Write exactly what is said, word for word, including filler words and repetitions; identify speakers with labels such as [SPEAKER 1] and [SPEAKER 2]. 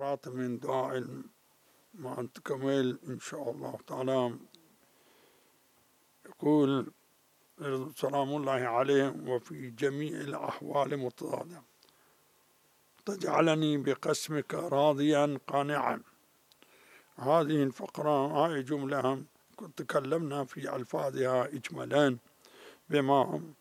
[SPEAKER 1] عبارات من دعاء ما أنت كمل إن شاء الله تعالى. يقول سلام الله عليه: وفي جميع الأحوال متضادا، تجعلني بقسمك راضيا قانعا. هذه الفقرة، هاي جملة تكلمنا في ألفاظها إجمالا بما